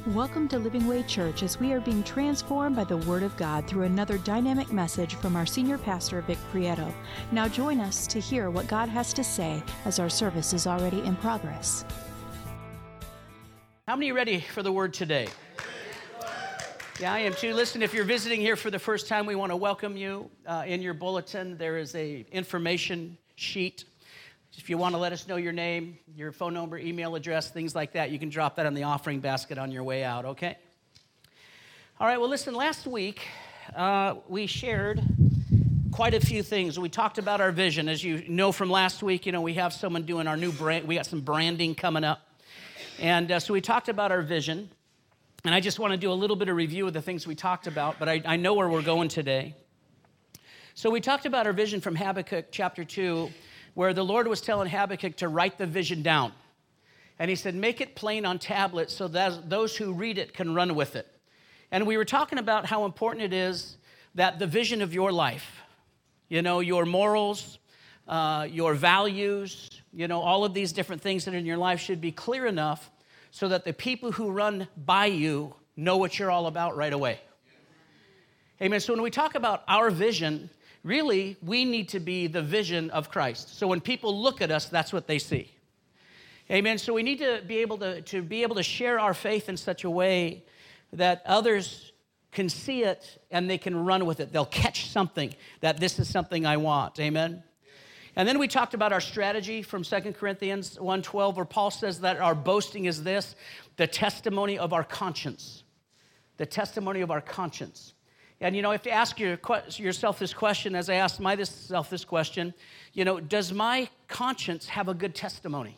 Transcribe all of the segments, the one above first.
Welcome to Living Way Church as we are being transformed by the Word of God through another dynamic message from our senior pastor, Vic Prieto. Now join us to hear what God has to say as our service is already in progress. How many are ready for the Word today? Yeah, I am too. Listen, if you're visiting here for the first time, we want to welcome you. In your bulletin, there is an information sheet. If you want to let us know your name, your phone number, email address, things like that, you can drop that in the offering basket on your way out, okay? All right, well, listen, last week we shared quite a few things. We talked about our vision. As you know from last week, we have someone doing our new brand. We got some branding coming up. And so we talked about our vision. And I just want to do a little bit of review of the things we talked about, but I know where we're going today. So we talked about our vision from Habakkuk chapter 2, where the Lord was telling Habakkuk to write the vision down. And he said, make it plain on tablets so that those who read it can run with it. And we were talking about how important it is that the vision of your life, your morals, your values, all of these different things that are in your life should be clear enough so that the people who run by you know what you're all about right away. Amen. So when we talk about our vision, really, we need to be the vision of Christ. So when people look at us, that's what they see. Amen. So we need to be able to share our faith in such a way that others can see it and they can run with it. They'll catch something that this is something I want. Amen. And then we talked about our strategy from 2 Corinthians 1:12, where Paul says that our boasting is this, the testimony of our conscience. The testimony of our conscience. And, you have to ask yourself this question, as I asked myself this question, does my conscience have a good testimony?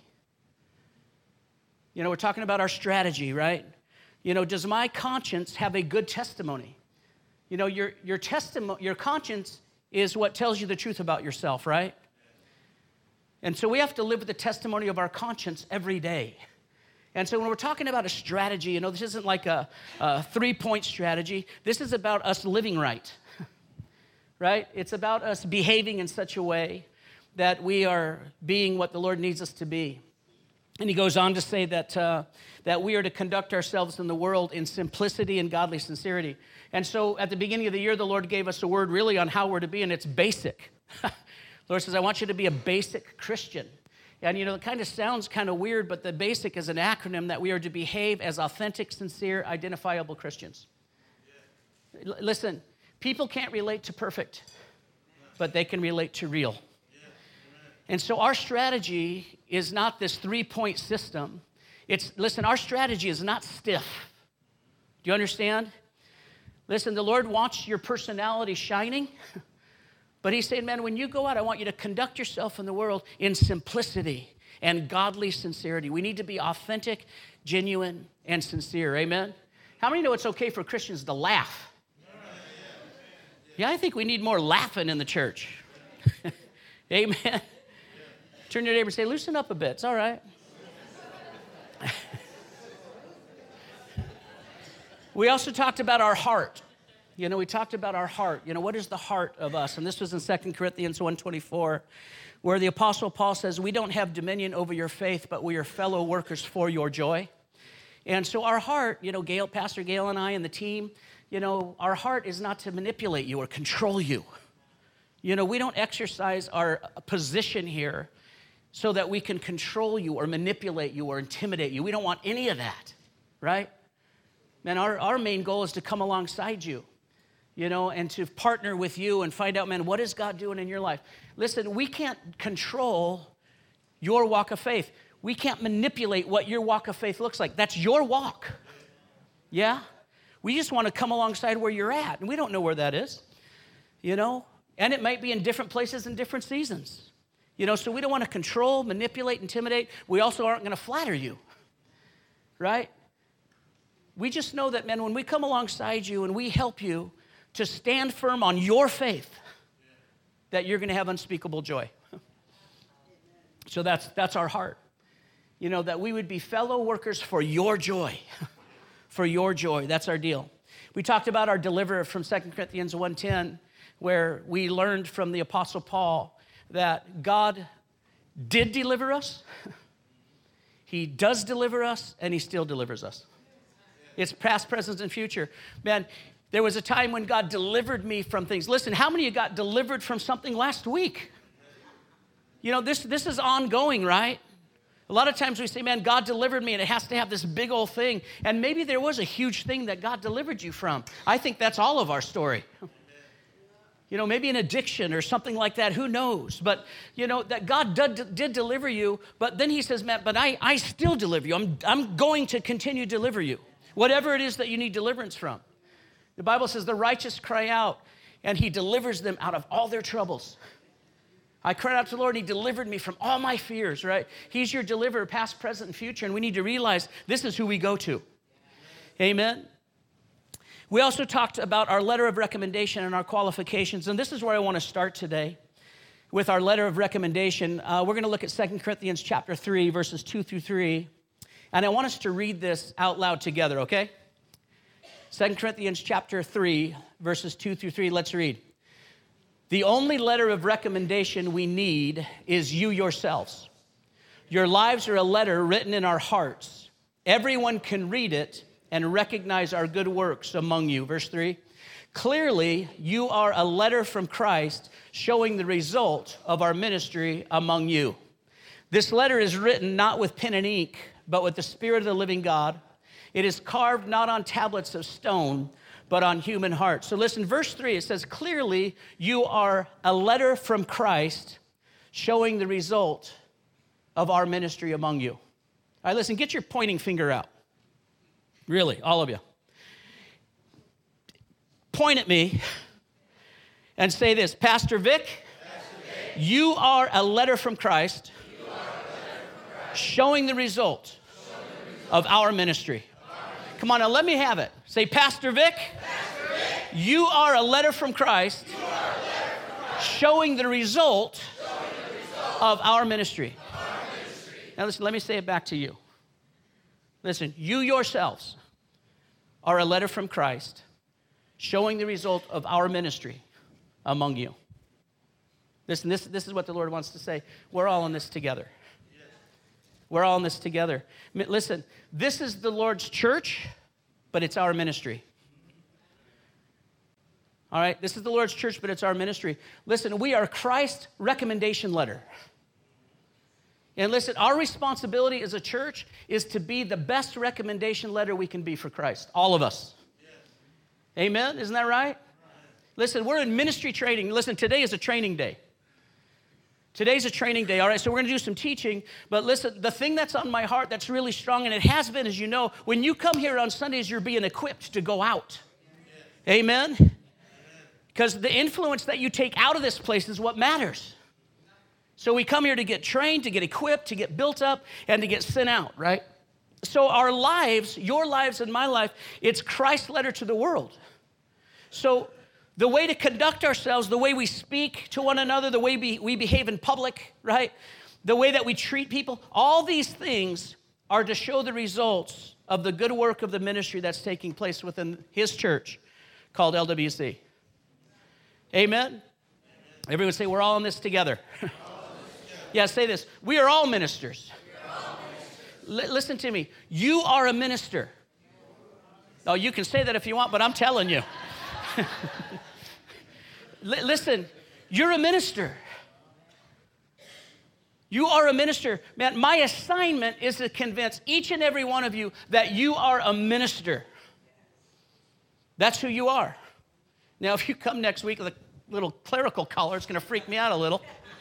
We're talking about our strategy, right? Does my conscience have a good testimony? Your conscience is what tells you the truth about yourself, right? And so we have to live with the testimony of our conscience every day. And so when we're talking about a strategy, this isn't like a 3-point strategy. This is about us living right, right? It's about us behaving in such a way that we are being what the Lord needs us to be. And he goes on to say that we are to conduct ourselves in the world in simplicity and godly sincerity. And so at the beginning of the year, the Lord gave us a word really on how we're to be, and it's basic. The Lord says, I want you to be a basic Christian. And, it kind of sounds kind of weird, but the BASIC is an acronym that we are to behave as authentic, sincere, identifiable Christians. Yeah. Listen, people can't relate to perfect, but they can relate to real. Yeah. And so our strategy is not this 3-point system. Our strategy is not stiff. Do you understand? Listen, the Lord wants your personality shining. But he's saying, man, when you go out, I want you to conduct yourself in the world in simplicity and godly sincerity. We need to be authentic, genuine, and sincere. Amen? How many know it's okay for Christians to laugh? Yeah, I think we need more laughing in the church. Amen? Turn to your neighbor and say, loosen up a bit. It's all right. We also talked about our heart. We talked about our heart. What is the heart of us? And this was in 2 Corinthians 1:24, where the Apostle Paul says, we don't have dominion over your faith, but we are fellow workers for your joy. And so our heart, Pastor Gail and I and the team, our heart is not to manipulate you or control you. We don't exercise our position here so that we can control you or manipulate you or intimidate you. We don't want any of that, right? Man, our main goal is to come alongside you. And to partner with you and find out, man, what is God doing in your life? Listen, we can't control your walk of faith. We can't manipulate what your walk of faith looks like. That's your walk. Yeah? We just want to come alongside where you're at, and we don't know where that is, And it might be in different places in different seasons, so we don't want to control, manipulate, intimidate. We also aren't going to flatter you, right? We just know that, man, when we come alongside you and we help you to stand firm on your faith, that you're going to have unspeakable joy. So that's our heart. That we would be fellow workers for your joy. For your joy. That's our deal. We talked about our deliverer from 2 Corinthians 1:10, where we learned from the Apostle Paul that God did deliver us, he does deliver us, and he still delivers us. It's past, present, and future. Man, there was a time when God delivered me from things. Listen, how many of you got delivered from something last week? You know, this is ongoing, right? A lot of times we say, man, God delivered me, and it has to have this big old thing. And maybe there was a huge thing that God delivered you from. I think that's all of our story. You know, maybe an addiction or something like that. Who knows? But, you know, that God did deliver you. But then he says, man, but I still deliver you. I'm going to continue to deliver you. Whatever it is that you need deliverance from. The Bible says the righteous cry out, and he delivers them out of all their troubles. I cried out to the Lord, and he delivered me from all my fears, right? He's your deliverer, past, present, and future, and we need to realize this is who we go to. Amen? We also talked about our letter of recommendation and our qualifications, and this is where I want to start today with our letter of recommendation. We're going to look at 2 Corinthians chapter 3, verses 2 through 3, and I want us to read this out loud together, okay? 2 Corinthians chapter 3, verses 2 through 3, let's read. The only letter of recommendation we need is you yourselves. Your lives are a letter written in our hearts. Everyone can read it and recognize our good works among you. Verse 3, clearly you are a letter from Christ showing the result of our ministry among you. This letter is written not with pen and ink, but with the Spirit of the living God. It is carved not on tablets of stone, but on human hearts. So listen, verse 3, it says, clearly you are a letter from Christ showing the result of our ministry among you. All right, listen, get your pointing finger out. Really, all of you. Point at me and say this, Pastor Vic, you are a letter from Christ showing the result of our ministry. Come on, now let me have it. Say, Pastor Vic, you are a letter from Christ showing the result of our ministry. Now listen, let me say it back to you. Listen, you yourselves are a letter from Christ showing the result of our ministry among you. Listen, this is what the Lord wants to say. We're all in this together. We're all in this together. Listen, this is the Lord's church, but it's our ministry. All right, this is the Lord's church, but it's our ministry. Listen, we are Christ's recommendation letter. And listen, our responsibility as a church is to be the best recommendation letter we can be for Christ. All of us. Yes. Amen? Isn't that right? Listen, we're in ministry training. Listen, today is a training day. Today's a training day, all right? So we're going to do some teaching. But listen, the thing that's on my heart that's really strong, and it has been, as you know, when you come here on Sundays, you're being equipped to go out. Yes. Amen? Because the influence that you take out of this place is what matters. So we come here to get trained, to get equipped, to get built up, and to get sent out, right? So our lives, your lives and my life, it's Christ's letter to the world. So the way to conduct ourselves, the way we speak to one another, the way we behave in public, right? The way that we treat people, all these things are to show the results of the good work of the ministry that's taking place within his church called LWC. Amen? Everyone say, we're all in this together. Yeah, say this. We are all ministers. Listen to me. You are a minister. Oh, you can say that if you want, but I'm telling you. Listen, you're a minister. You are a minister. Man, my assignment is to convince each and every one of you that you are a minister. That's who you are. Now, if you come next week with a little clerical collar, it's going to freak me out a little.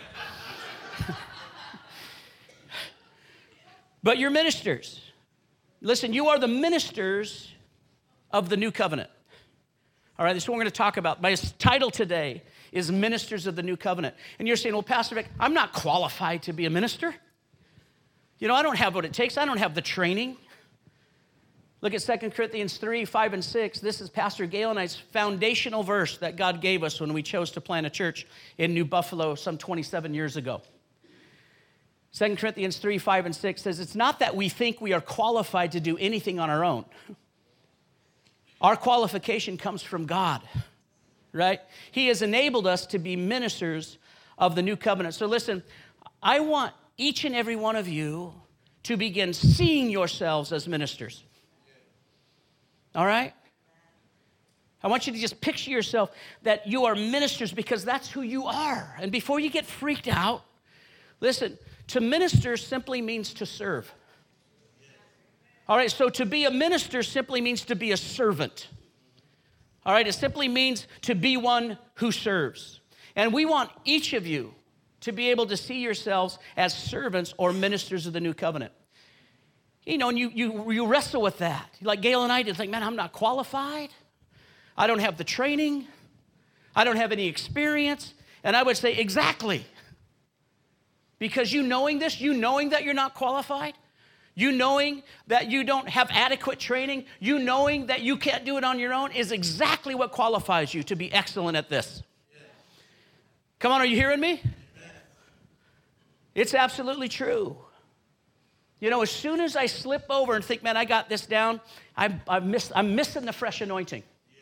But you're ministers. Listen, you are the ministers of the new covenant. All right, this is what we're going to talk about. My title today is Ministers of the New Covenant. And you're saying, well, Pastor Vic, I'm not qualified to be a minister. You know, I don't have what it takes. I don't have the training. Look at 2 Corinthians 3, 5, and 6. This is Pastor Gail and I's foundational verse that God gave us when we chose to plant a church in New Buffalo some 27 years ago. 2 Corinthians 3, 5, and 6 says, it's not that we think we are qualified to do anything on our own. Our qualification comes from God, right? He has enabled us to be ministers of the new covenant. So listen, I want each and every one of you to begin seeing yourselves as ministers. All right? I want you to just picture yourself that you are ministers because that's who you are. And before you get freaked out, listen, to minister simply means to serve. All right, so to be a minister simply means to be a servant. All right, it simply means to be one who serves. And we want each of you to be able to see yourselves as servants or ministers of the new covenant. You know, and you wrestle with that. Like Gail and I did, think, man, I'm not qualified. I don't have the training. I don't have any experience. And I would say, exactly. Because you knowing this, you knowing that you're not qualified, you knowing that you don't have adequate training, you knowing that you can't do it on your own is exactly what qualifies you to be excellent at this. Come on, are you hearing me? It's absolutely true. You know, as soon as I slip over and think, man, I got this down, I'm missing the fresh anointing.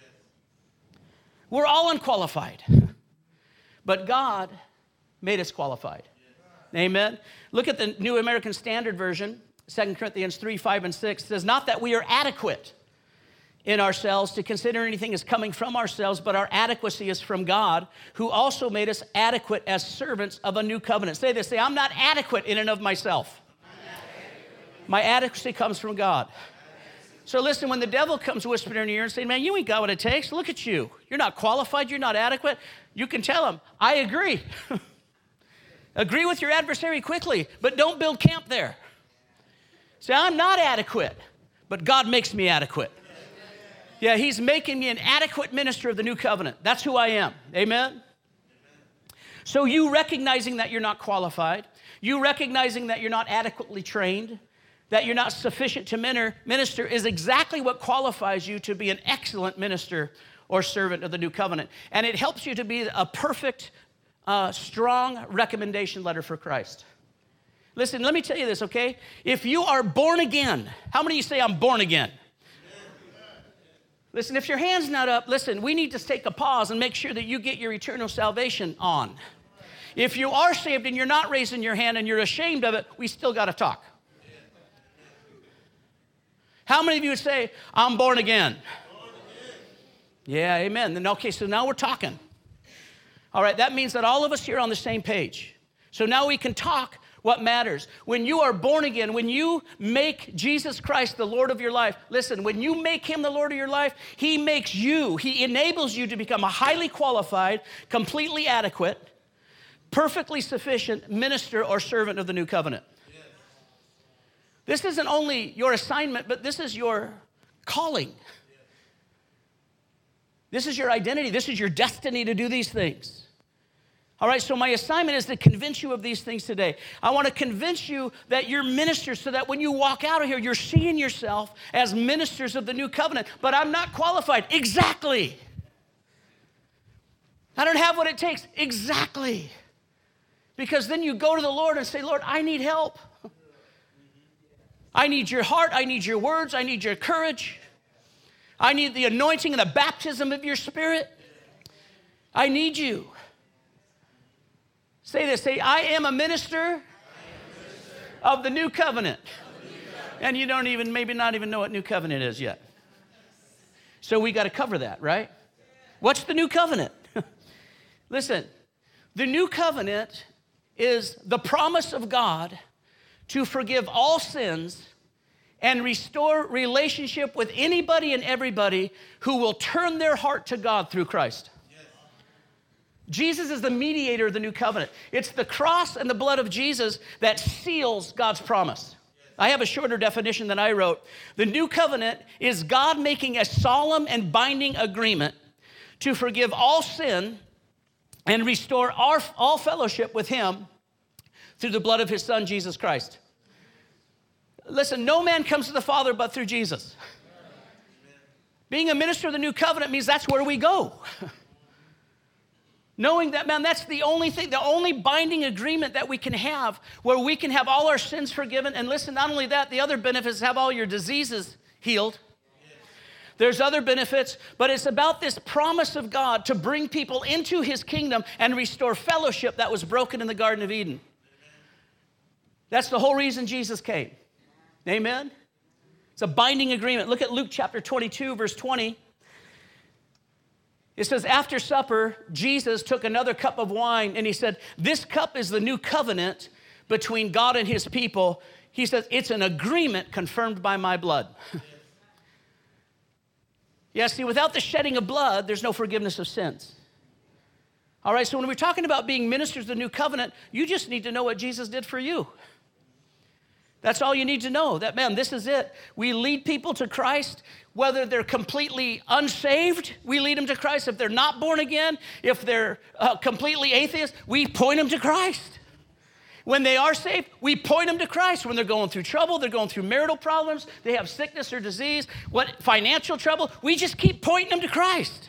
We're all unqualified, but God made us qualified. Amen. Look at the New American Standard Version, 2 Corinthians 3, 5, and 6. It says, not that we are adequate in ourselves to consider anything as coming from ourselves, but our adequacy is from God, who also made us adequate as servants of a new covenant. Say this, say, I'm not adequate in and of myself. My adequacy comes from God. So listen, when the devil comes whispering in your ear and saying, man, you ain't got what it takes. Look at you. You're not qualified. You're not adequate. You can tell him, I agree. Agree with your adversary quickly, but don't build camp there. Say, I'm not adequate, but God makes me adequate. Yeah, he's making me an adequate minister of the new covenant. That's who I am. Amen? So you recognizing that you're not qualified, you recognizing that you're not adequately trained, that you're not sufficient to minister is exactly what qualifies you to be an excellent minister or servant of the new covenant. And it helps you to be a perfect, strong recommendation letter for Christ. Listen, let me tell you this, okay? If you are born again, how many of you say, I'm born again? Listen, if your hand's not up, listen, we need to take a pause and make sure that you get your eternal salvation on. If you are saved and you're not raising your hand and you're ashamed of it, we still got to talk. How many of you would say, I'm born again? Yeah, amen. Then, okay, so now we're talking. All right, that means that all of us here are on the same page. So now we can talk what matters. When you are born again, when you make Jesus Christ the Lord of your life, listen, when you make him the Lord of your life, he makes you, he enables you to become a highly qualified, completely adequate, perfectly sufficient minister or servant of the new covenant. This isn't only your assignment, but this is your calling. This is your identity. This is your destiny to do these things. All right, so my assignment is to convince you of these things today. I want to convince you that you're ministers so that when you walk out of here, you're seeing yourself as ministers of the new covenant. But I'm not qualified. Exactly. I don't have what it takes. Exactly. Because then you go to the Lord and say, Lord, I need help. I need your heart. I need your words. I need your courage. I need the anointing and the baptism of your spirit. I need you. Say this. Say, I am a minister of the new covenant. And you don't even, maybe not even know what new covenant is yet. So we got to cover that, right? What's the new covenant? Listen, the new covenant is the promise of God to forgive all sins and restore relationship with anybody and everybody who will turn their heart to God through Christ. Yes. Jesus is the mediator of the new covenant. It's the cross and the blood of Jesus that seals God's promise. Yes. I have a shorter definition than I wrote. The new covenant is God making a solemn and binding agreement to forgive all sin and restore all fellowship with him through the blood of his son, Jesus Christ. Listen, no man comes to the Father but through Jesus. Being a minister of the new covenant means that's where we go. Knowing that, man, that's the only thing, the only binding agreement that we can have where we can have all our sins forgiven. And listen, not only that, the other benefits have all your diseases healed. There's other benefits, but it's about this promise of God to bring people into his kingdom and restore fellowship that was broken in the Garden of Eden. That's the whole reason Jesus came. Amen? It's a binding agreement. Look at Luke chapter 22, verse 20. It says, after supper, Jesus took another cup of wine, and he said, this cup is the new covenant between God and his people. He says, it's an agreement confirmed by my blood. Yeah, see, without the shedding of blood, there's no forgiveness of sins. All right, so when we're talking about being ministers of the new covenant, you just need to know what Jesus did for you. That's all you need to know. That, man, this is it. We lead people to Christ, whether they're completely unsaved, we lead them to Christ. If they're not born again, if they're completely atheist, we point them to Christ. When they are saved, we point them to Christ. When they're going through trouble, they're going through marital problems, they have sickness or disease, financial trouble, we just keep pointing them to Christ.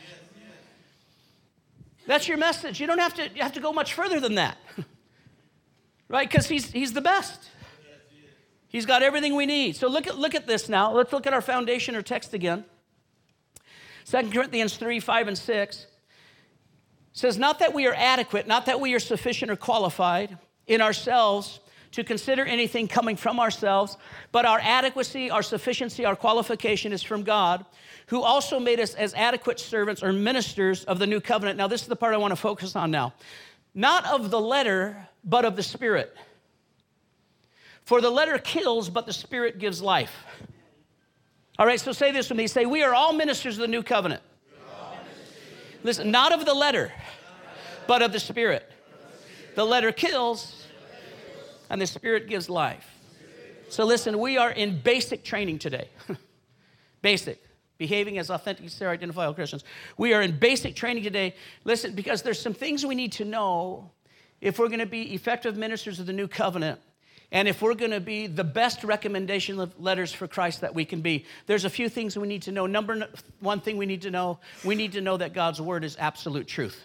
That's your message. You don't have to go much further than that. Right? Because he's the best. He's got everything we need. So look at this now. Let's look at our foundation or text again. 2 Corinthians 3, 5, and 6 says, not that we are adequate, not that we are sufficient or qualified in ourselves to consider anything coming from ourselves, but our adequacy, our sufficiency, our qualification is from God, who also made us as adequate servants or ministers of the new covenant. Now, this is the part I want to focus on now. Not of the letter, but of the Spirit. For the letter kills, but the Spirit gives life. All right, so say this with me. Say, we are all ministers of the new covenant. Listen, not of the letter, but of the Spirit. The letter kills, and the Spirit gives life. So listen, we are in basic training today. Basic. Behaving as authentic, sincere, identifiable Christians. We are in basic training today. Listen, because there's some things we need to know if we're going to be effective ministers of the new covenant, and if we're going to be the best recommendation of letters for Christ that we can be. There's a few things we need to know. Number one thing we need to know that God's word is absolute truth.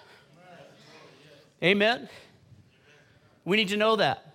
Amen? We need to know that.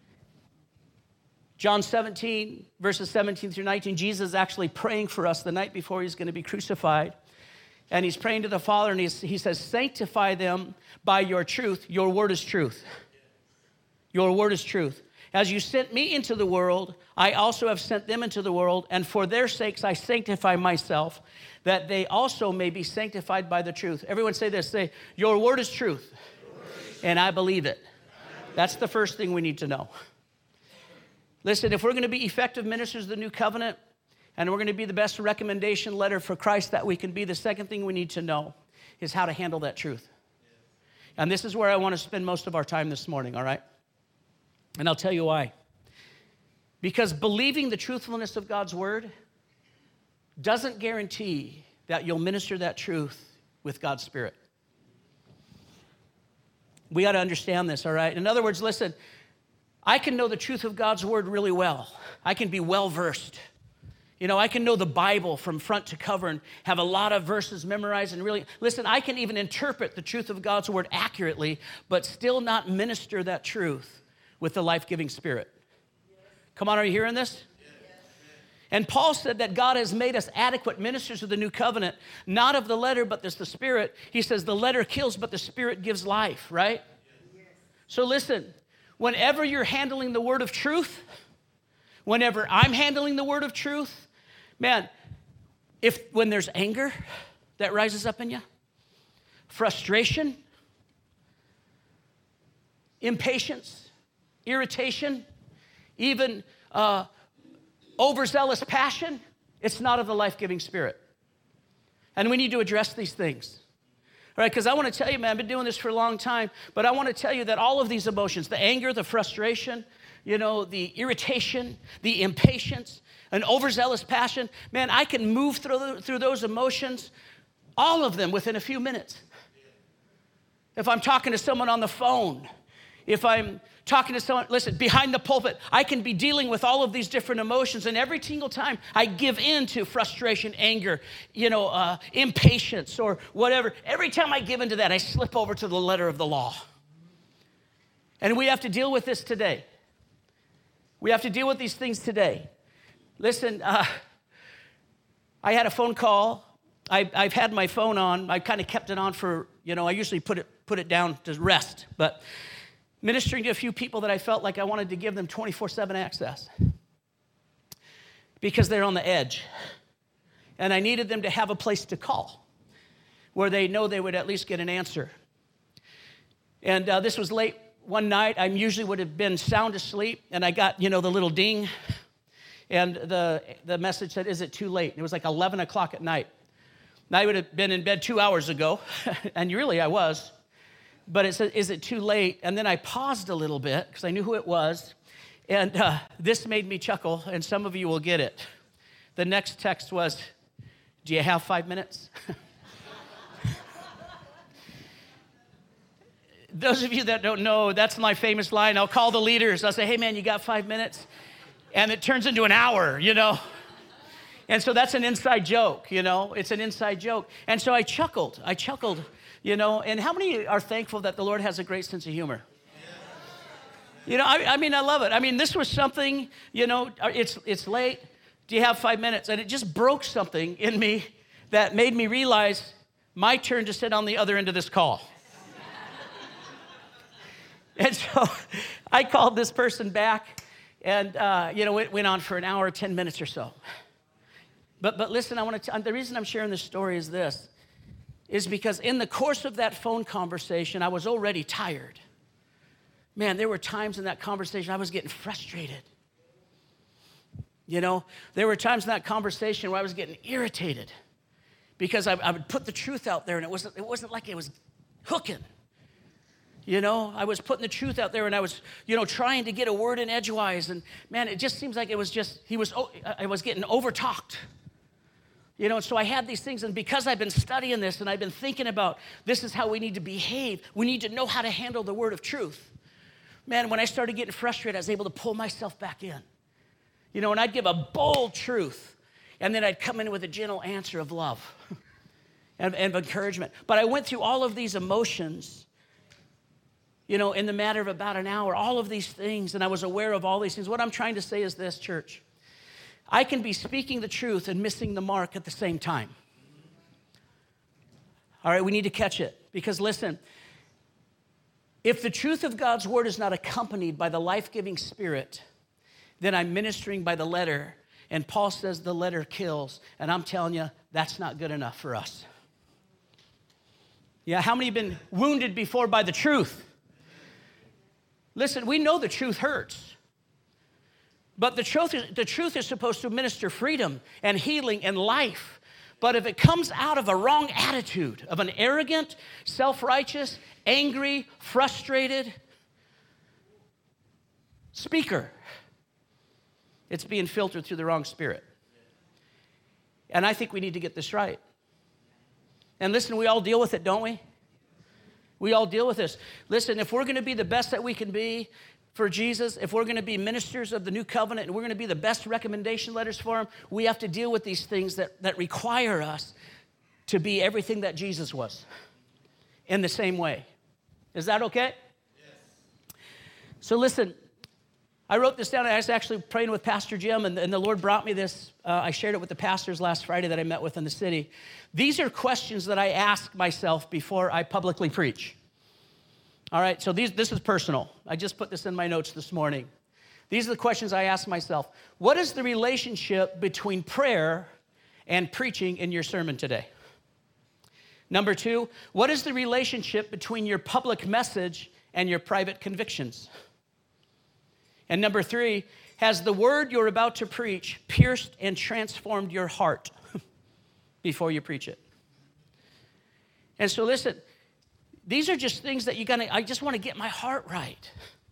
John 17, verses 17 through 19, Jesus is actually praying for us the night before he's going to be crucified. And he's praying to the Father, and he says, sanctify them by your truth. Your word is truth. Your word is truth. As you sent me into the world, I also have sent them into the world, and for their sakes I sanctify myself, that they also may be sanctified by the truth. Everyone say this, say, your word is truth, and I believe it. That's the first thing we need to know. Listen, if we're going to be effective ministers of the new covenant, and we're going to be the best recommendation letter for Christ that we can be, the second thing we need to know is how to handle that truth. And this is where I want to spend most of our time this morning, all right? And I'll tell you why. Because believing the truthfulness of God's word doesn't guarantee that you'll minister that truth with God's Spirit. We got to understand this, all right? In other words, listen, I can know the truth of God's word really well. I can be well-versed. You know, I can know the Bible from front to cover and have a lot of verses memorized and really, listen, I can even interpret the truth of God's word accurately, but still not minister that truth with the life-giving Spirit. Come on, are you hearing this? And Paul said that God has made us adequate ministers of the new covenant, not of the letter, but the Spirit. He says the letter kills, but the Spirit gives life, right? So listen, whenever you're handling the word of truth, whenever I'm handling the word of truth, man, when there's anger that rises up in you, frustration, impatience, irritation, even overzealous passion, it's not of the life-giving Spirit. And we need to address these things. All right, because I want to tell you, man, I've been doing this for a long time, but I want to tell you that all of these emotions, the anger, the frustration, you know, the irritation, the impatience, an overzealous passion, man, I can move through those emotions, all of them within a few minutes. If I'm talking to someone on the phone, if I'm talking to someone, listen, behind the pulpit, I can be dealing with all of these different emotions, and every single time I give in to frustration, anger, impatience or whatever, every time I give into that, I slip over to the letter of the law. And we have to deal with this today. We have to deal with these things today. Listen, I had a phone call. I've had my phone on. I kind of kept it on for, I usually put it down to rest, but ministering to a few people that I felt like I wanted to give them 24/7 access. because they're on the edge. And I needed them to have a place to call where they know they would at least get an answer. And this was late one night. I usually would have been sound asleep, and I got, the little ding, and the message said, "Is it too late?" And it was like 11 o'clock at night. And I would have been in bed 2 hours ago, and really I was. But it said, "Is it too late?" And then I paused a little bit because I knew who it was, and this made me chuckle, and some of you will get it. The next text was, "Do you have 5 minutes?" Those of you that don't know, that's my famous line. I'll call the leaders. I'll say, "Hey, man, you got 5 minutes?" And it turns into an hour, And so that's an inside joke, It's an inside joke. And so I chuckled, And how many are thankful that the Lord has a great sense of humor? I love it. This was something, it's late. Do you have 5 minutes? And it just broke something in me that made me realize my turn to sit on the other end of this call. And so I called this person back, and, it went on for an hour, 10 minutes or so. But listen, the reason I'm sharing this story is because in the course of that phone conversation, I was already tired. Man, there were times in that conversation I was getting frustrated. There were times in that conversation where I was getting irritated because I would put the truth out there, and it wasn't like it was hooking. I was putting the truth out there, and I was, trying to get a word in edgewise, and man, it just seems like I was getting overtalked. And so I had these things, and because I've been studying this, and I've been thinking about this is how we need to behave, we need to know how to handle the word of truth. Man, when I started getting frustrated, I was able to pull myself back in. And I'd give a bold truth, and then I'd come in with a gentle answer of love and encouragement. But I went through all of these emotions, in the matter of about an hour, all of these things, and I was aware of all these things. What I'm trying to say is this, church. I can be speaking the truth and missing the mark at the same time. All right, we need to catch it. Because listen, if the truth of God's word is not accompanied by the life-giving Spirit, then I'm ministering by the letter, and Paul says the letter kills, and I'm telling you, that's not good enough for us. Yeah, how many have been wounded before by the truth? Listen, we know the truth hurts. But the truth is supposed to minister freedom and healing and life. But if it comes out of a wrong attitude, of an arrogant, self-righteous, angry, frustrated speaker, it's being filtered through the wrong spirit. And I think we need to get this right. And listen, we all deal with it, don't we? We all deal with this. Listen, if we're going to be the best that we can be for Jesus, if we're going to be ministers of the new covenant, and we're going to be the best recommendation letters for him, we have to deal with these things that require us to be everything that Jesus was in the same way. Is that okay? Yes. So listen, I wrote this down. I was actually praying with Pastor Jim, and the Lord brought me this. I shared it with the pastors last Friday that I met with in the city. These are questions that I ask myself before I publicly preach. All right, so this is personal. I just put this in my notes this morning. These are the questions I ask myself. What is the relationship between prayer and preaching in your sermon today? Number 2, what is the relationship between your public message and your private convictions? And number 3, has the word you're about to preach pierced and transformed your heart before you preach it? And so listen, these are just things that I just want to get my heart right.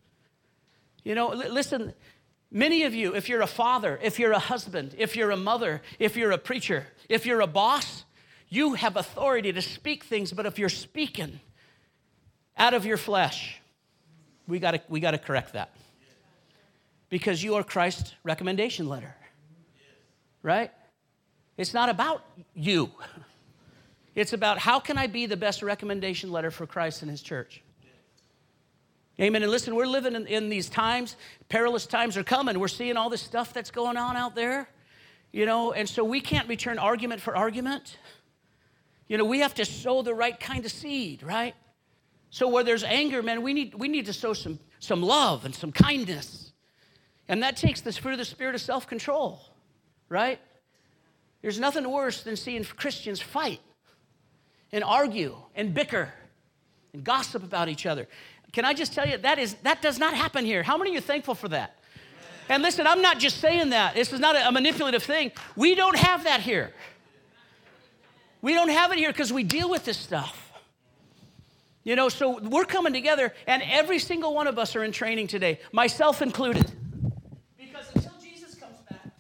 Listen, many of you, if you're a father, if you're a husband, if you're a mother, if you're a preacher, if you're a boss, you have authority to speak things, but if you're speaking out of your flesh, we got to correct that. Because you are Christ's recommendation letter. Right? It's not about you. It's about how can I be the best recommendation letter for Christ and his church. Amen. And listen, we're living in these times. Perilous times are coming. We're seeing all this stuff that's going on out there. And so we can't return argument for argument. We have to sow the right kind of seed, right? So where there's anger, man, we need to sow some love and some kindness. And that takes the fruit of the Spirit of self-control, right? There's nothing worse than seeing Christians fight and argue and bicker and gossip about each other. Can I just tell you, that does not happen here. How many of you are thankful for that? And listen, I'm not just saying that. This is not a manipulative thing. We don't have that here. We don't have it here because we deal with this stuff. You know, so we're coming together, and every single one of us are in training today, myself included. Because until Jesus comes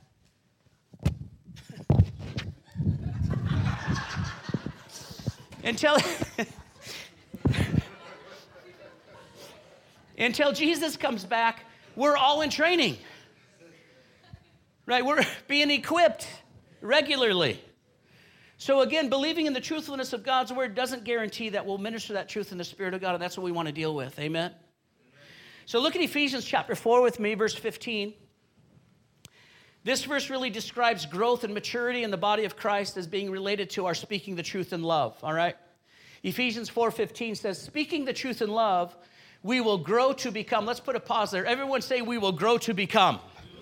back, until Jesus comes back, we're all in training. Right? We're being equipped regularly. So again, believing in the truthfulness of God's word doesn't guarantee that we'll minister that truth in the Spirit of God, and that's what we want to deal with. Amen? So look at Ephesians chapter 4 with me, verse 15. This verse really describes growth and maturity in the body of Christ as being related to our speaking the truth in love, all right? Ephesians 4:15 says, speaking the truth in love, we will grow to become. Let's put a pause there. Everyone say, we will grow to become.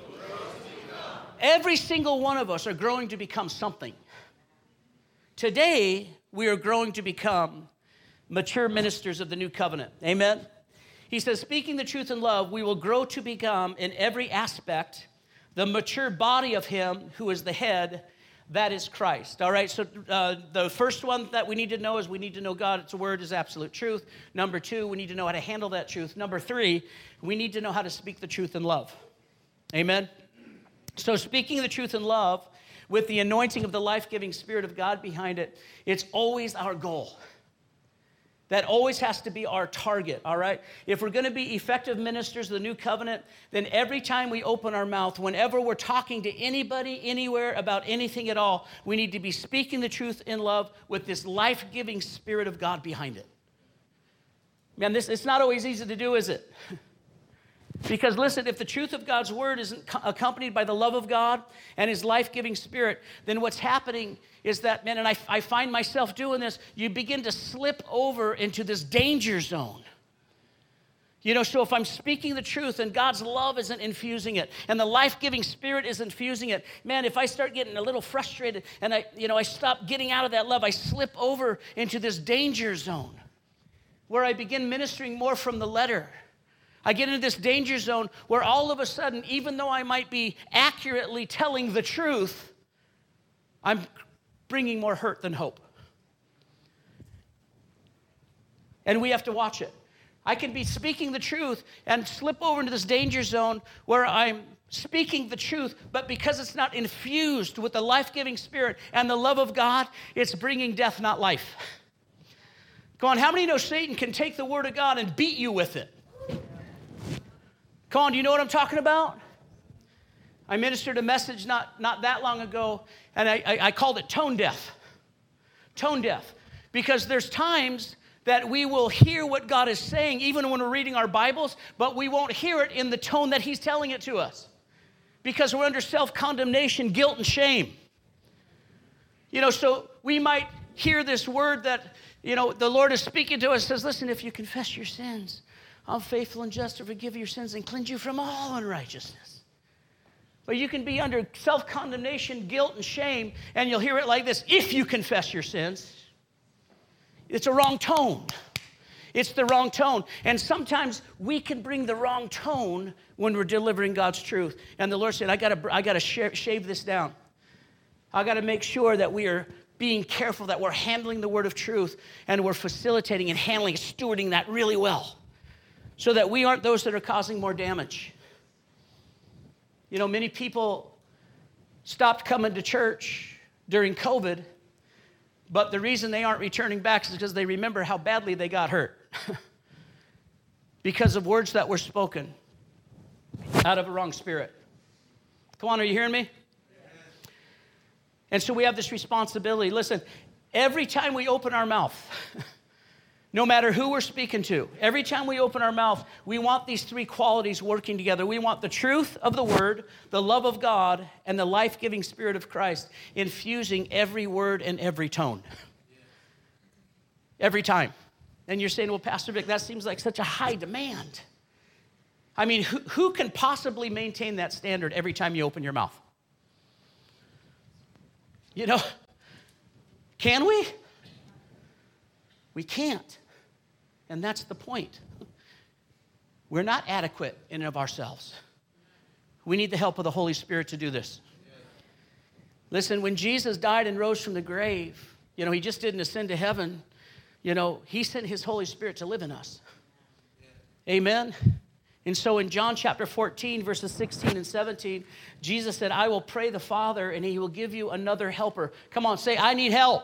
Every single one of us are growing to become something. Today, we are growing to become mature ministers of the new covenant. Amen? He says, speaking the truth in love, we will grow to become, in every aspect, the mature body of him who is the head, that is Christ. All right, so the first one that we need to know is we need to know God's word is absolute truth. Number 2, we need to know how to handle that truth. Number 3, we need to know how to speak the truth in love. Amen? So speaking the truth in love, with the anointing of the life-giving Spirit of God behind it, it's always our goal. That always has to be our target, all right? If we're going to be effective ministers of the new covenant, then every time we open our mouth, whenever we're talking to anybody, anywhere, about anything at all, we need to be speaking the truth in love with this life-giving Spirit of God behind it. Man, it's not always easy to do, is it? Because listen, if the truth of God's word isn't accompanied by the love of God and his life-giving Spirit, then what's happening is that, man, and I find myself doing this, you begin to slip over into this danger zone. You know, so if I'm speaking the truth and God's love isn't infusing it and the life-giving Spirit is infusing it, man, if I start getting a little frustrated and I stop getting out of that love, I slip over into this danger zone where I begin ministering more from the letter. I get into this danger zone where all of a sudden, even though I might be accurately telling the truth, I'm bringing more hurt than hope. And we have to watch it. I can be speaking the truth and slip over into this danger zone where I'm speaking the truth, but because it's not infused with the life-giving Spirit and the love of God, it's bringing death, not life. Come on, how many know Satan can take the word of God and beat you with it? Come on, do you know what I'm talking about? I ministered a message not that long ago, and I called it tone deaf. Tone deaf. Because there's times that we will hear what God is saying, even when we're reading our Bibles, but we won't hear it in the tone that he's telling it to us. Because we're under self-condemnation, guilt, and shame. You know, so we might hear this word that, you know, the Lord is speaking to us, says, listen, if you confess your sins, I'm faithful and just to forgive your sins and cleanse you from all unrighteousness. But you can be under self-condemnation, guilt, and shame, and you'll hear it like this, if you confess your sins. It's a wrong tone. It's the wrong tone. And sometimes we can bring the wrong tone when we're delivering God's truth. And the Lord said, I gotta shave this down. I gotta make sure that we are being careful, that we're handling the word of truth, and we're facilitating and handling, stewarding that really well, so that we aren't those that are causing more damage. You know, many people stopped coming to church during COVID, but the reason they aren't returning back is because they remember how badly they got hurt because of words that were spoken out of a wrong spirit. Come on, are you hearing me? And so we have this responsibility. Listen, every time we open our mouth, no matter who we're speaking to, every time we open our mouth, we want these 3 qualities working together. We want the truth of the word, the love of God, and the life-giving Spirit of Christ infusing every word and every tone. Every time. And you're saying, well, Pastor Vic, that seems like such a high demand. I mean, who can possibly maintain that standard every time you open your mouth? You know, can we? We can't. And that's the point. We're not adequate in and of ourselves. We need the help of the Holy Spirit to do this. Listen, when Jesus died and rose from the grave, you know, he just didn't ascend to heaven. You know, he sent his Holy Spirit to live in us. Amen? And so in John chapter 14, verses 16 and 17, Jesus said, I will pray the Father, and he will give you another helper. Come on, say, I need help.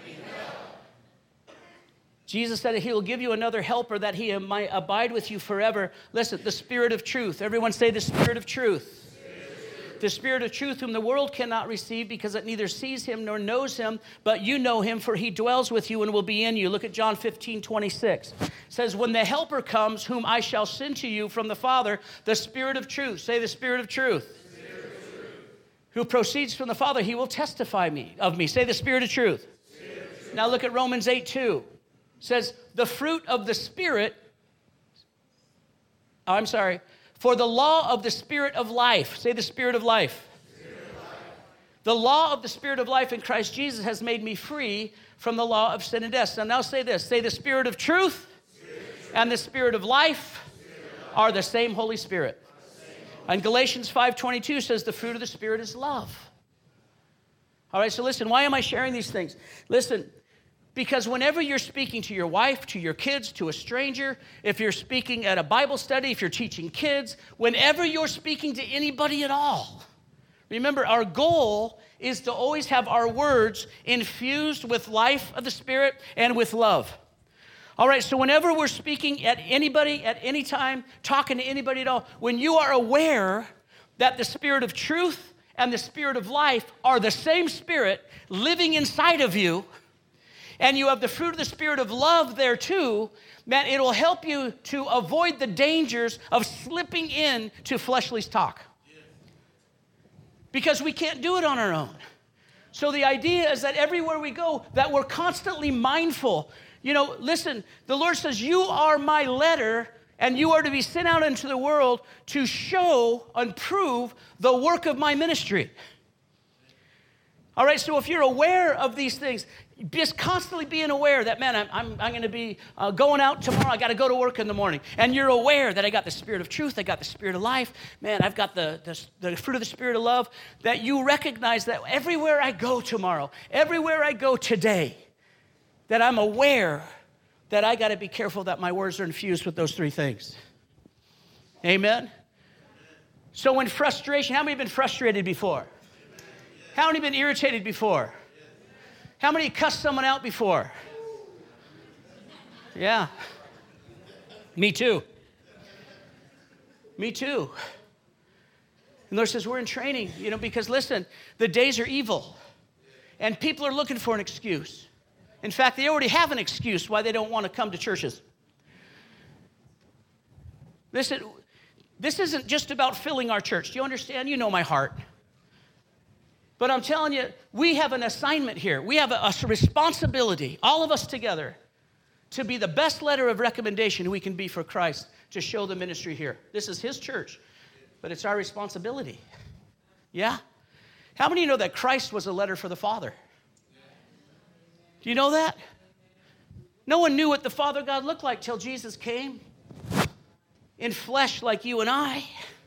Jesus said he will give you another helper that he might abide with you forever. Listen, the Spirit of truth. Everyone say the Spirit of truth. The Spirit of truth whom the world cannot receive because it neither sees him nor knows him, but you know him, for he dwells with you and will be in you. Look at John 15:26. It says, when the helper comes, whom I shall send to you from the Father, the Spirit of truth. Say the Spirit of truth. Who proceeds from the Father, he will testify of me. Say the Spirit of truth. Now look at Romans 8:2. Says, the fruit of the Spirit, for the law of the Spirit of life. Say the Spirit of life. The law of the Spirit of life in Christ Jesus has made me free from the law of sin and death. So now say this. Say the Spirit of truth and the Spirit of life are the same Holy Spirit. And Galatians 5:22 says the fruit of the Spirit is love. All right, so listen, why am I sharing these things? Listen, because whenever you're speaking to your wife, to your kids, to a stranger, if you're speaking at a Bible study, if you're teaching kids, whenever you're speaking to anybody at all, remember our goal is to always have our words infused with life of the Spirit and with love. All right, so whenever we're speaking at anybody, at any time, talking to anybody at all, when you are aware that the Spirit of truth and the Spirit of life are the same Spirit living inside of you, and you have the fruit of the Spirit of love there too, man, it will help you to avoid the dangers of slipping into fleshly talk. Because we can't do it on our own. So the idea is that everywhere we go, that we're constantly mindful. You know, listen, the Lord says, you are my letter, and you are to be sent out into the world to show and prove the work of my ministry. All right, so if you're aware of these things, just constantly being aware that, man, I'm going to be going out tomorrow. I got to go to work in the morning. And you're aware that I got the Spirit of truth. I got the Spirit of life. Man, I've got the fruit of the Spirit of love. That you recognize that everywhere I go tomorrow, everywhere I go today, that I'm aware that I got to be careful that my words are infused with those three things. Amen? So when frustration, how many have been frustrated before? How many have been irritated before? How many cussed someone out before? Yeah. Me too. Me too. And the Lord says, we're in training, you know, because listen, the days are evil. And people are looking for an excuse. In fact, they already have an excuse why they don't want to come to churches. Listen, this isn't just about filling our church. Do you understand? You know my heart. But I'm telling you, we have an assignment here. We have a responsibility, all of us together, to be the best letter of recommendation we can be for Christ to show the ministry here. This is his church, but it's our responsibility. Yeah? How many of you know that Christ was a letter for the Father? Do you know that? No one knew what the Father God looked like till Jesus came in flesh like you and I.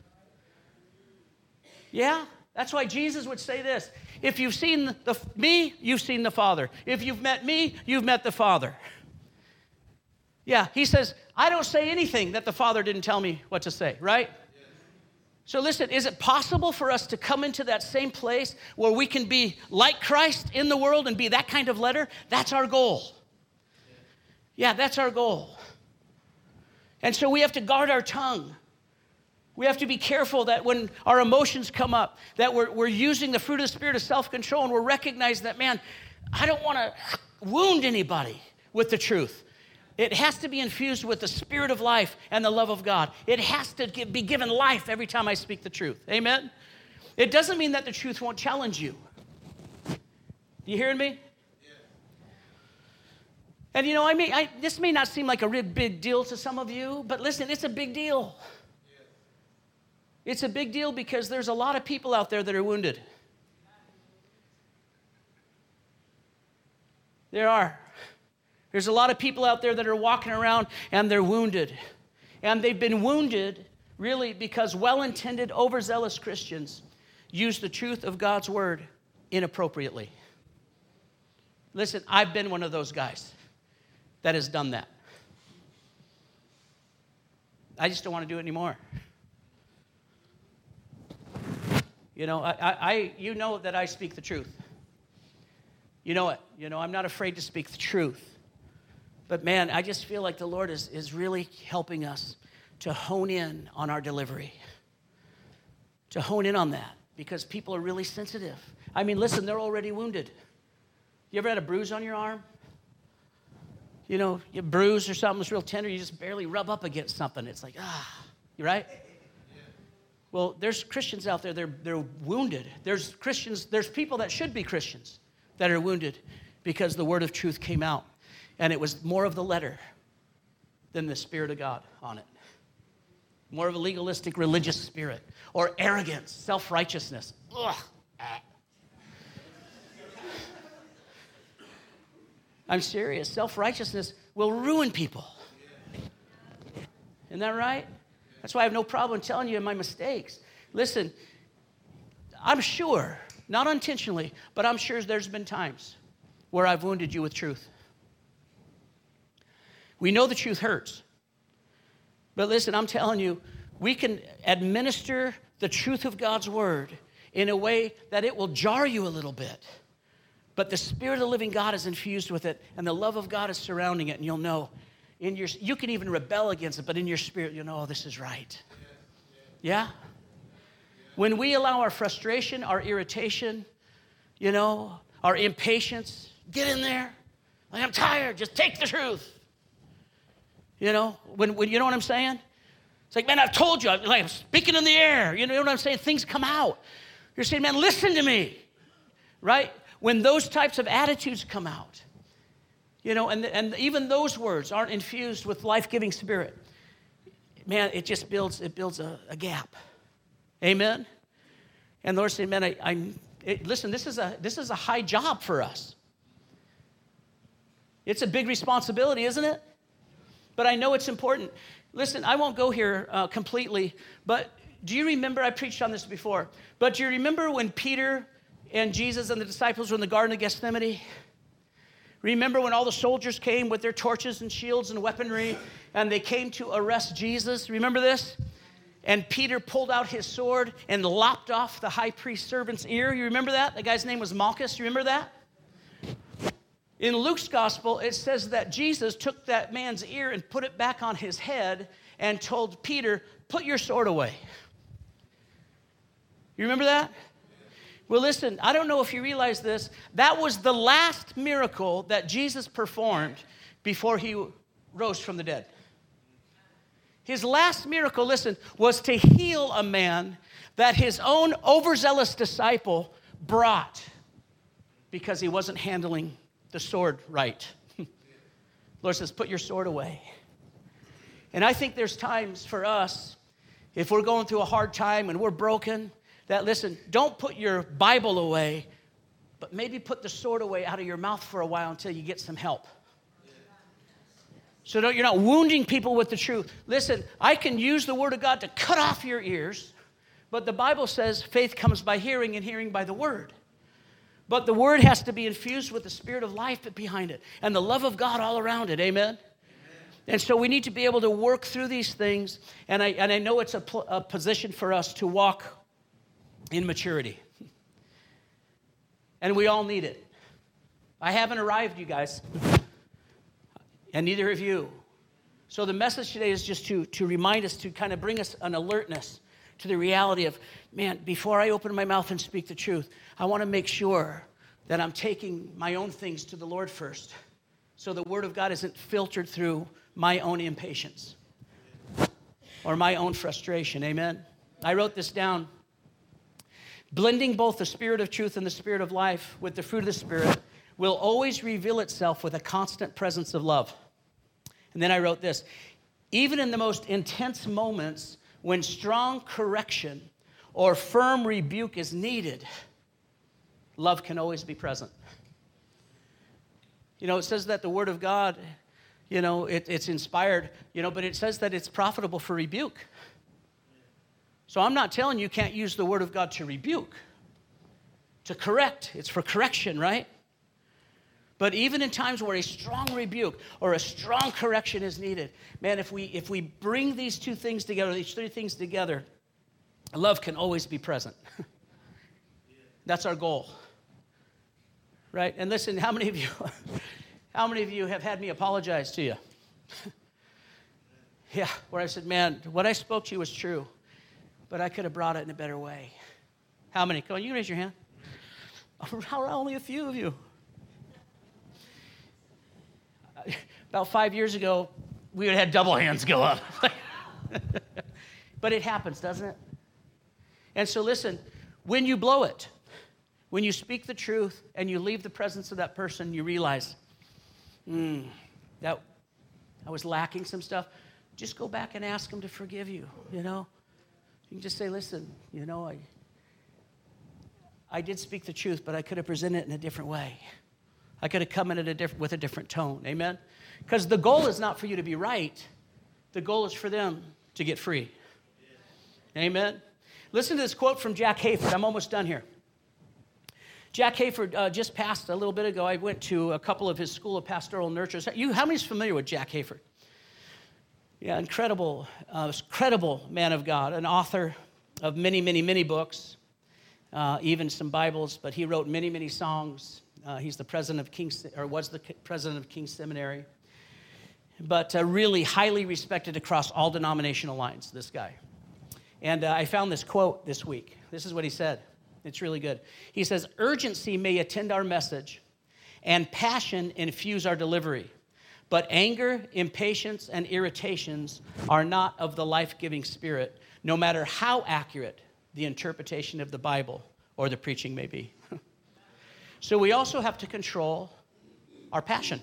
Yeah? That's why Jesus would say this. If you've seen me, you've seen the Father. If you've met me, you've met the Father. Yeah, he says, I don't say anything that the Father didn't tell me what to say, right? Yes. So listen, is it possible for us to come into that same place where we can be like Christ in the world and be that kind of letter? That's our goal. Yeah, that's our goal. And so we have to guard our tongue. We have to be careful that when our emotions come up, that we're using the fruit of the Spirit of self-control, and we're recognizing that, man, I don't want to wound anybody with the truth. It has to be infused with the Spirit of life and the love of God. It has to be given life every time I speak the truth. Amen? It doesn't mean that the truth won't challenge you. You hearing me? Yeah. And you know, this may not seem like a real big deal to some of you, but listen, it's a big deal. It's a big deal because there's a lot of people out there that are wounded. There are. There's a lot of people out there that are walking around and they're wounded. And they've been wounded really because well-intended, overzealous Christians use the truth of God's word inappropriately. Listen, I've been one of those guys that has done that. I just don't want to do it anymore. You know, you know that I speak the truth. You know it. You know, I'm not afraid to speak the truth. But man, I just feel like the Lord is really helping us to hone in on our delivery. To hone in on that. Because people are really sensitive. I mean, listen, they're already wounded. You ever had a bruise on your arm? You know, you bruise or something that's real tender, you just barely rub up against something. It's like, you right? Well, there's Christians out there, they're wounded. There's people that should be Christians that are wounded because the word of truth came out. And it was more of the letter than the Spirit of God on it. More of a legalistic religious spirit. Or arrogance, self-righteousness. Ugh. I'm serious. Self-righteousness will ruin people. Isn't that right? That's why I have no problem telling you my mistakes. Listen, I'm sure, not intentionally, but I'm sure there's been times where I've wounded you with truth. We know the truth hurts. But listen, I'm telling you, we can administer the truth of God's word in a way that it will jar you a little bit. But the Spirit of the living God is infused with it, and the love of God is surrounding it, and you'll know. You can even rebel against it, but in your spirit, you'll know, oh, this is right. Yeah? When we allow our frustration, our irritation, you know, our impatience, get in there. Like, I'm tired. Just take the truth. You know, when you know what I'm saying? It's like, man, I've told you. I'm speaking in the air. You know what I'm saying? Things come out. You're saying, man, listen to me. Right? When those types of attitudes come out, you know, and even those words aren't infused with life-giving spirit, man, it just builds a gap. Amen? And the Lord said, man, listen, this is a high job for us. It's a big responsibility, isn't it? But I know it's important. Listen, I won't go here completely, but do you remember, I preached on this before, but do you remember when Peter and Jesus and the disciples were in the Garden of Gethsemane? Remember when all the soldiers came with their torches and shields and weaponry, and they came to arrest Jesus? Remember this? And Peter pulled out his sword and lopped off the high priest's servant's ear. You remember that? The guy's name was Malchus. You remember that? In Luke's gospel, it says that Jesus took that man's ear and put it back on his head and told Peter, put your sword away. You remember that? Well, listen, I don't know if you realize this. That was the last miracle that Jesus performed before he rose from the dead. His last miracle, listen, was to heal a man that his own overzealous disciple brought because he wasn't handling the sword right. The Lord says, put your sword away. And I think there's times for us, if we're going through a hard time and we're broken, that, listen, don't put your Bible away, but maybe put the sword away out of your mouth for a while until you get some help. So you're not wounding people with the truth. Listen, I can use the word of God to cut off your ears, but the Bible says faith comes by hearing and hearing by the word. But the word has to be infused with the spirit of life behind it and the love of God all around it. Amen? And so we need to be able to work through these things, and I know it's a position for us to walk in maturity. And we all need it. I haven't arrived, you guys, and neither have you. So the message today is just to remind us, to kind of bring us an alertness to the reality of, man, before I open my mouth and speak the truth, I want to make sure that I'm taking my own things to the Lord first, so the word of God isn't filtered through my own impatience or my own frustration. Amen? I wrote this down. Blending both the spirit of truth and the spirit of life with the fruit of the Spirit will always reveal itself with a constant presence of love. And then I wrote this. Even in the most intense moments when strong correction or firm rebuke is needed, love can always be present. You know, it says that the Word of God, you know, it's inspired, you know, but it says that it's profitable for rebuke. So I'm not telling you can't use the Word of God to rebuke, to correct. It's for correction, right? But even in times where a strong rebuke or a strong correction is needed, man, if we bring these two things together, these three things together, love can always be present. That's our goal, right? And listen, how many of you have had me apologize to you? Yeah, where I said, man, what I spoke to you was true, but I could have brought it in a better way. How many? Come on, you can raise your hand. Only a few of you. About 5 years ago, we would have had double hands go up. But it happens, doesn't it? And so listen, when you blow it, when you speak the truth and you leave the presence of that person, you realize, that I was lacking some stuff. Just go back and ask them to forgive you, you know. You can just say, listen, you know, I did speak the truth, but I could have presented it in a different way. I could have come in with a different tone, amen? Because the goal is not for you to be right. The goal is for them to get free. Amen? Listen to this quote from Jack Hayford. I'm almost done here. Jack Hayford just passed a little bit ago. I went to a couple of his School of Pastoral Nurture. How many is familiar with Jack Hayford? Yeah, incredible man of God, an author of many, many, many books, even some Bibles, but he wrote many, many songs. He's the president of was the president of King's Seminary, but really highly respected across all denominational lines, this guy. And I found this quote this week. This is what he said. It's really good. He says, urgency may attend our message and passion infuse our delivery, but anger, impatience, and irritations are not of the life-giving spirit, no matter how accurate the interpretation of the Bible or the preaching may be. So we also have to control our passion.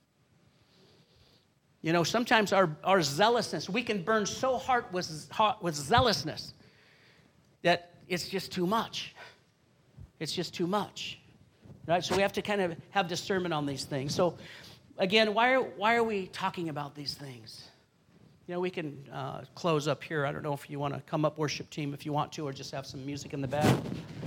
You know, sometimes our zealousness, we can burn so hard with zealousness that it's just too much. It's just too much, right? So we have to kind of have discernment on these things. So again, why are we talking about these things? You know, we can close up here. I don't know if you want to come up, worship team, if you want to, or just have some music in the back.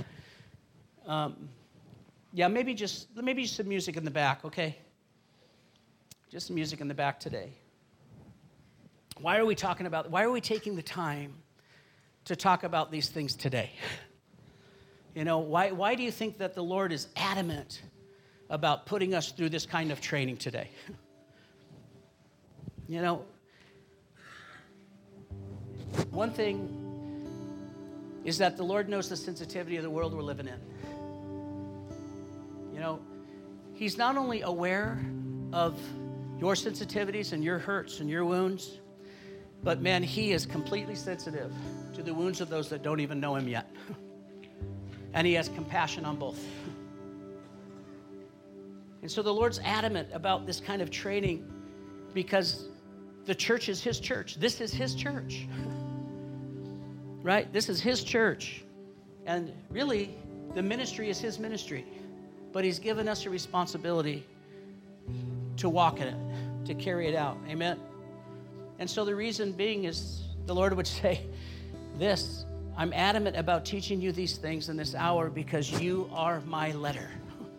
Yeah, maybe just some music in the back, okay? Just some music in the back today. Why are we taking the time to talk about these things today? You know, why do you think that the Lord is adamant about putting us through this kind of training today? You know, one thing is that the Lord knows the sensitivity of the world we're living in. You know, He's not only aware of your sensitivities and your hurts and your wounds, but man, He is completely sensitive to the wounds of those that don't even know Him yet. And He has compassion on both. And so the Lord's adamant about this kind of training because the church is His church. This is His church. Right? This is His church. And really, the ministry is His ministry. But He's given us a responsibility to walk in it, to carry it out. Amen? And so the reason being is the Lord would say this, I'm adamant about teaching you these things in this hour because you are my letter.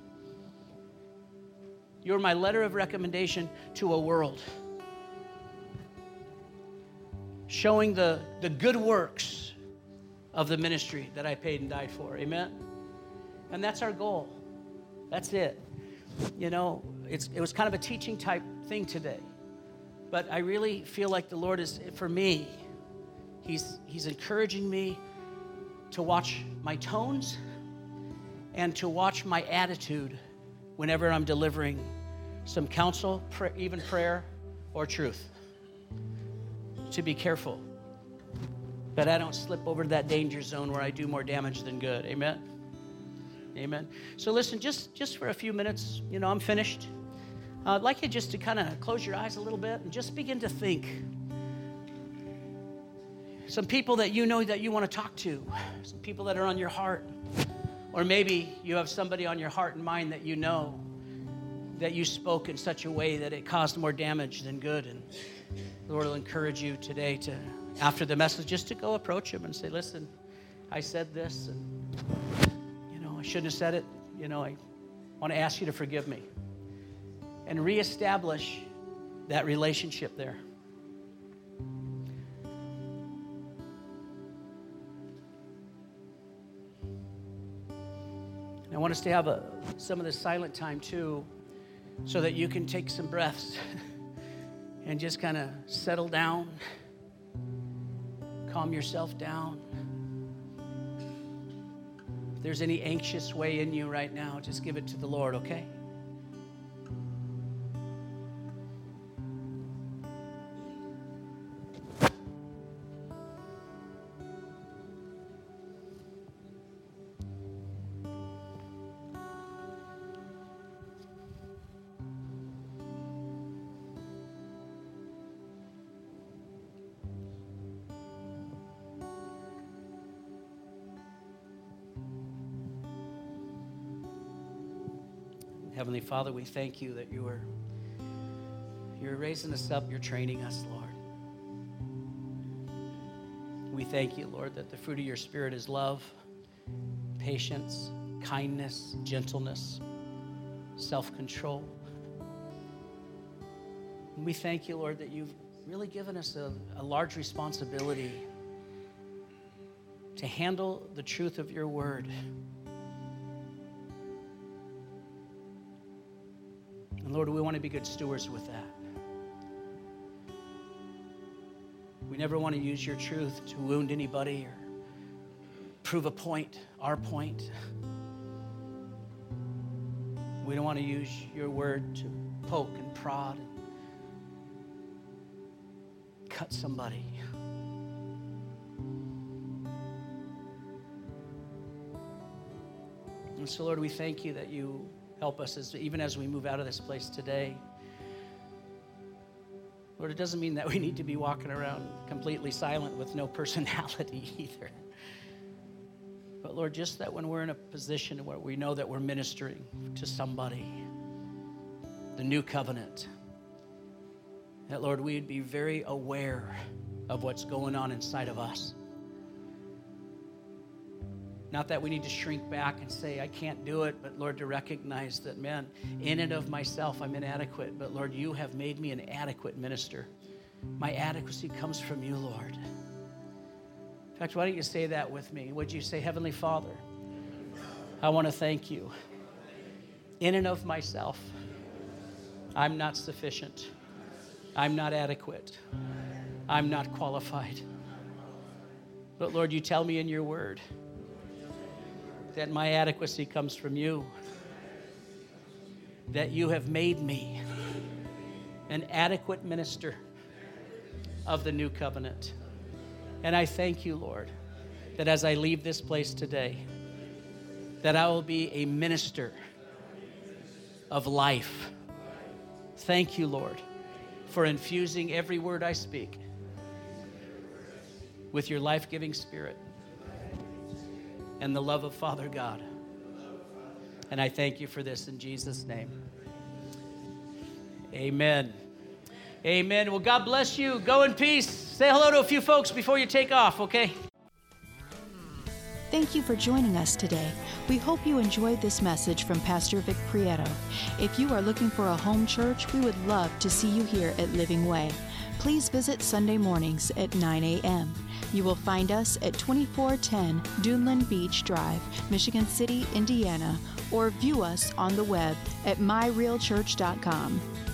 You're my letter of recommendation to a world, showing the good works of the ministry that I paid and died for. Amen? And that's our goal. That's it. You know, it was kind of a teaching type thing today. But I really feel like the Lord is, for me, He's encouraging me to watch my tones and to watch my attitude whenever I'm delivering some counsel, even prayer or truth. To be careful. But I don't slip over to that danger zone where I do more damage than good. Amen? Amen. So listen, just for a few minutes, you know, I'm finished. I'd like you just to kind of close your eyes a little bit and just begin to think. Some people that you know that you want to talk to, some people that are on your heart, or maybe you have somebody on your heart and mind that you know that you spoke in such a way that it caused more damage than good. And the Lord will encourage you today to, after the message, just to go approach him and say, listen, I said this, and, I shouldn't have said it. I want to ask you to forgive me. And reestablish that relationship there. And I want us to have some of this silent time too, so that you can take some breaths and just kind of settle down, calm yourself down. If there's any anxious way in you right now, just give it to the Lord, okay? Heavenly Father, we thank you that you're raising us up, you're training us, Lord. We thank you, Lord, that the fruit of your Spirit is love, patience, kindness, gentleness, self-control. And we thank you, Lord, that you've really given us a large responsibility to handle the truth of your word. And Lord, we want to be good stewards with that. We never want to use your truth to wound anybody or prove a point, our point. We don't want to use your word to poke and prod and cut somebody. And so, Lord, we thank you that you help us even as we move out of this place today. Lord, it doesn't mean that we need to be walking around completely silent with no personality either. But Lord, just that when we're in a position where we know that we're ministering to somebody, the new covenant, that Lord, we'd be very aware of what's going on inside of us. Not that we need to shrink back and say, I can't do it, but Lord, to recognize that, man, in and of myself, I'm inadequate. But Lord, you have made me an adequate minister. My adequacy comes from you, Lord. In fact, why don't you say that with me? Would you say, Heavenly Father, I want to thank you. In and of myself, I'm not sufficient. I'm not adequate. I'm not qualified. But Lord, you tell me in your word that my adequacy comes from you, that you have made me an adequate minister of the new covenant. And I thank you, Lord, that as I leave this place today, that I will be a minister of life. Thank you, Lord, for infusing every word I speak with your life-giving Spirit and the love of Father God. And I thank you for this in Jesus' name. Amen. Amen. Well, God bless you. Go in peace. Say hello to a few folks before you take off, okay? Thank you for joining us today. We hope you enjoyed this message from Pastor Vic Prieto. If you are looking for a home church, we would love to see you here at Living Way. Please visit Sunday mornings at 9 a.m. You will find us at 2410 Duneland Beach Drive, Michigan City, Indiana, or view us on the web at myrealchurch.com.